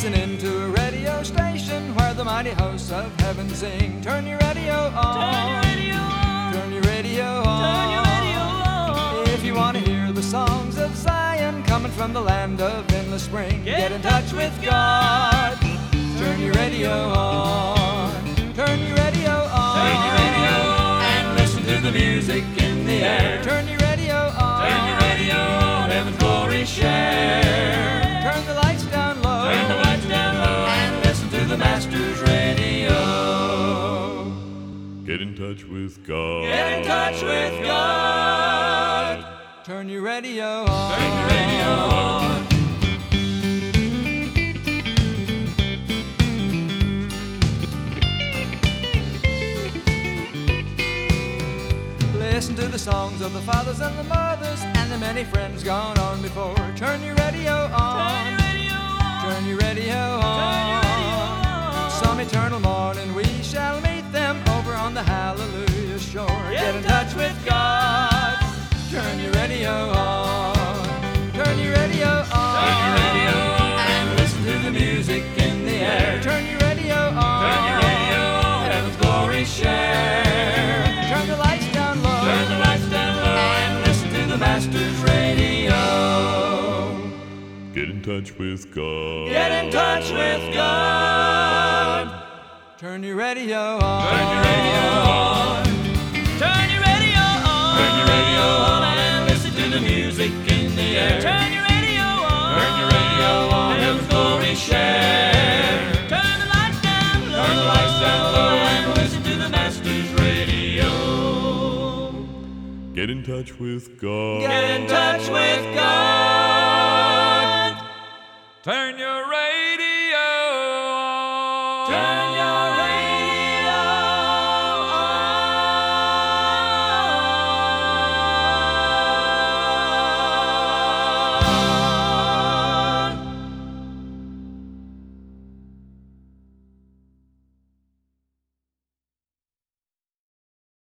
listening to a radio station where the mighty hosts of heaven sing. Turn your radio on. Turn your radio on. Turn your radio on. Turn your radio on. If you want to hear the songs of Zion coming from the land of endless spring, get in touch with God. Turn your radio on. Turn your radio on. Turn your radio on. And listen to the music in the air. Turn your radio on. Turn your radio on. Heaven's glory share. Turn the lights down low. Turn the lights down low. And listen to the Master's radio. Get in touch with God. Get in touch with God. Turn your radio on. Turn your radio on. Listen to the songs of the fathers and the mothers and the many friends gone on before. Turn your radio on. Turn your radio on. Turn your radio on. Some eternal morning we shall meet them over on the hallelujah shore. Get in touch with God. Turn your radio on. Turn your radio on. Turn your radio on. And listen to the music in the air. Turn your radio on. Turn your radio on. Heaven's glory share. Turn the lights down low. Turn the lights down low. And listen to the Master's radio. Get in touch with God. Get in touch with God. Turn your radio on. Turn your radio on. Turn your radio on. Turn your radio on. And listen to the music in the air. Turn your radio on. Turn your radio on. Heaven's glory share. Turn the lights down low. Turn the lights down low. And listen to the Master's radio. Get in touch with God. Get in touch with God.